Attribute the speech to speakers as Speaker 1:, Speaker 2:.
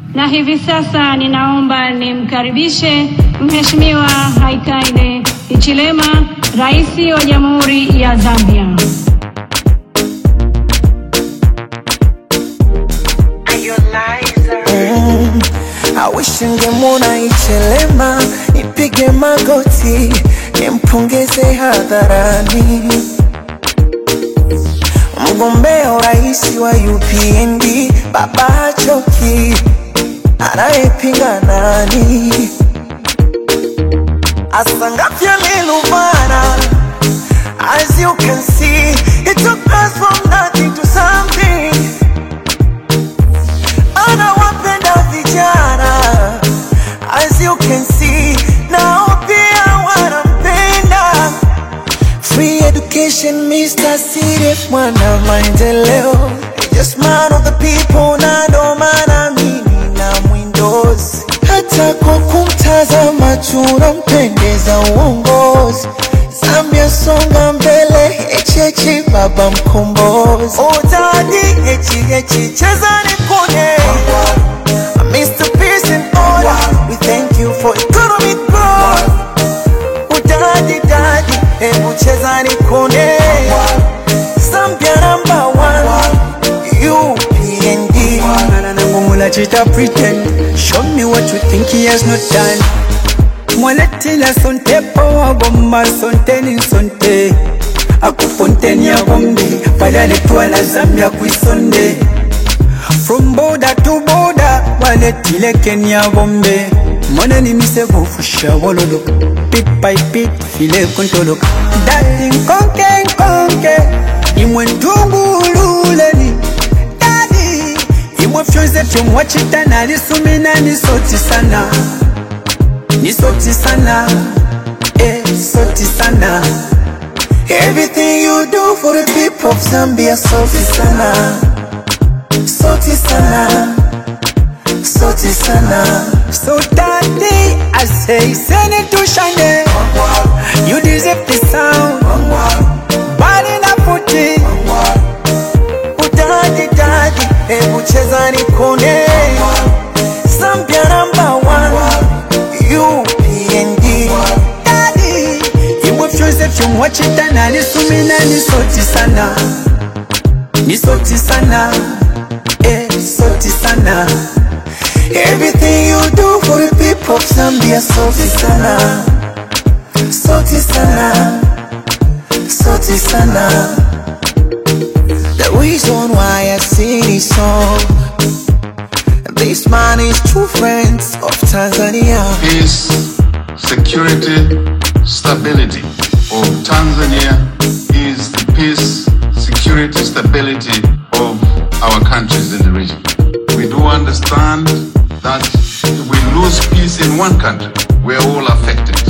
Speaker 1: Na hivi sasa ninaomba nimkaribishe Mheshimiwa Hakainde Hichilema, Rais wa Jamhuri ya Zambia.
Speaker 2: I wish ningemwona Hichilema, nipige magoti, nimpongeze hadharani. Mgombea urais wa UPND, baba hachoki, anayepinga nani? Asangapi ameluvana. As you can see, it took us from nothing to something. Anawapenda vijana. As you can see, nao pia wanampenda. Free education, Mr. Serious, mwana maendeleo. Just man of the people, na ndo maana mimi na mwindozi. Hata kwa kumtazama tunampendeza uongozi. Zambia songa mbele, echechi baba mkombozi. Utadi echi cheza nikone. Mr. Peace and Order, we thank you for economic growth. Utadi hebu cheza nikone. Zambia #1, UPND.
Speaker 3: Mula chita pretend, show me what you think he has not done. Mwaletila sonte power bomba sonte ni sonte. Aku fontaine ya bombe, padale tuala Zambia kuisonde. From border to border, waletile Kenya bombe. Mwana ni mise bufusha wololo, bit by bit file kontolo. Daddy konke, imwe ndungululeni. Daddy, imwe fyonze fyomwachita nali sumina ni soti sana. Ni soti sana, soti sana.
Speaker 2: Everything you do for the people of Zambia, soti sana. Soti sana, soti sana.
Speaker 3: So daddy, I say send it to Shane. You deserve the sound. Bali na puti.
Speaker 2: Udadi, hebu cheza nikone. Zambia #1, UPND.
Speaker 3: Daddy, imwe fyonze fyomwachita nali sumina ni soti sana. Ni soti sana, soti sana.
Speaker 2: Everything you do for the people of Zambia, soti sana. Soti sana, soti sana. The reason why I sing this song, this man is true friends of Tanzania.
Speaker 4: Peace, security, stability of Tanzania is the peace, security, stability of our countries in the region. We do understand that if we lose peace in one country, we're all affected.